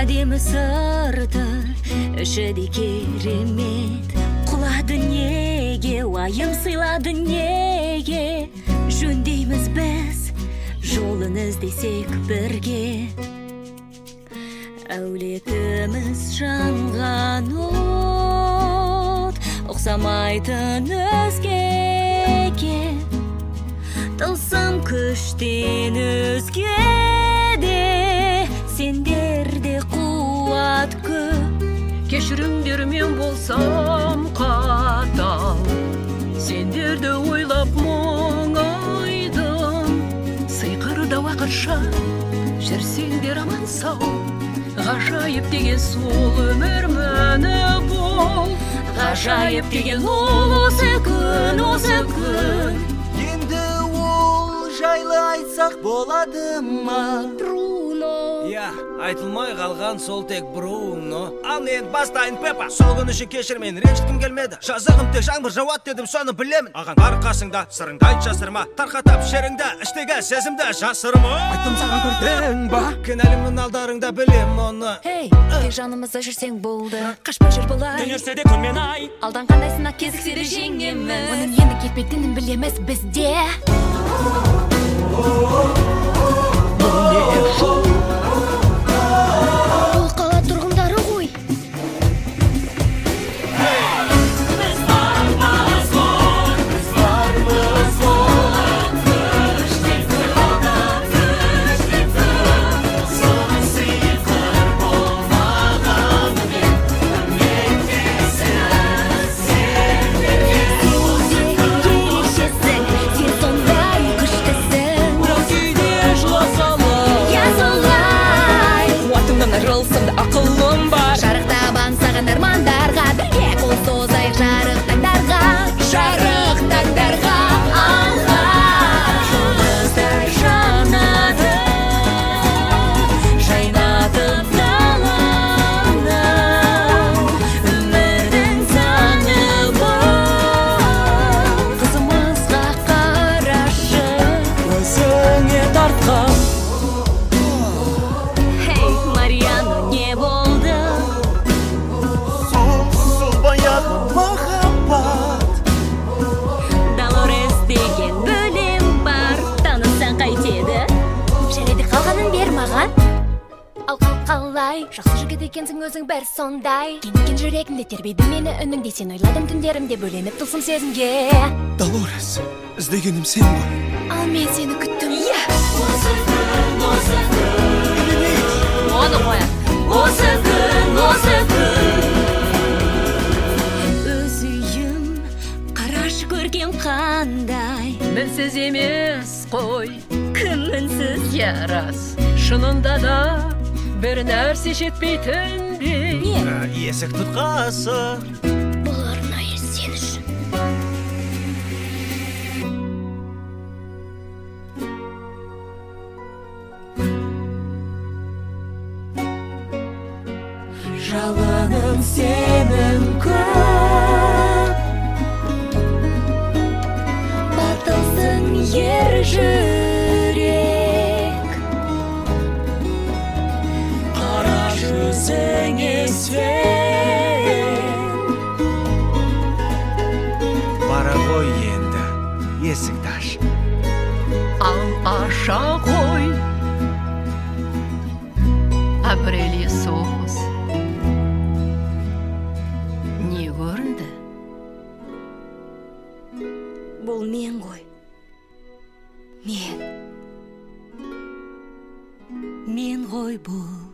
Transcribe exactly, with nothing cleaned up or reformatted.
әдемі сыртыр, іші керемет. Құлады неге, уайым сыйлады неге, жөндейміз біз, жолын іздесек бірге. Әулетіміз жанған от, ұқсамайтын өзгеге. Тылсым күштен өзгеде, сендерде қуат көп. Кешіріңдер, мен болсам қатал, сендерді ойлап мұңайдым. Сыйқырда уақытша жүрсеңдер аман сау, ғажайып деген сол өмір мәні бол. Ғажайып деген ол осы күн, осы күн. Енді ол жайлы айтсақ болады ма? Я, айтылмай қалған сол тек Бруно. Ал мен бастайын Пеппа. Сол күн үшін кешір, мен ренжіткім келмеді. Жазығым тек жаңбыр жауат дедім, соны білемін. Аған бар қасыңда, сырыңды айт жасырма. Тарқатап шеріңді, іштегі сезімді жасырма. Айттым саған көрдің ба? Кінәлімнің алдарыңда білем оны. Эй, тек жанымызда жүрсең болды. Қашпа жүр бұлай. Дүниерсе де күнмен ай. Алданғандайсына кезіксе де жеңеміз. Оның енді кетпейтінін білеміз бізде. Ақылым бар. Жарықтабан саған армандарға, бірге қол созайық жарық таңдарға, жарық таңдарға. Алға жұлдыздар жанады, жайнатып даланы, өмірдің заңы бұл. Қызымызға қарашы, Өзіңе тартқан. Махаббат. Долорес деген бөлім бар, танысаң қайтеді. Жарайды, қалғанын бер маған. Ал қалай, жақсы жігіт екенсің өзің бір сондай. Кенкен жүрегімде тербейді мені үніңде, сен ойладым түндерімде бөленіп тылсым сезімге. Долорес, іздегенім сен ғой. Ал мен сені күттім. Осы күн, осы күн. Оны қоя. Осы күн, осы күн. Көрген қандай, Мінсіз емес қой, кім мінсіз? ярас. Шынында да бір нәрсе жетпейтіндей. Есік тұтқасы. Бұл арнайы сен үшін. Жаланың сенің көп, Батылсың ер жүрек, қара жүзіңе сен. Бара ғой енді, есікті аш. Ал аша ғой, Апрель соғыз. Не көрінді? бұл мен ғой. Мен. Мен ғой бұл.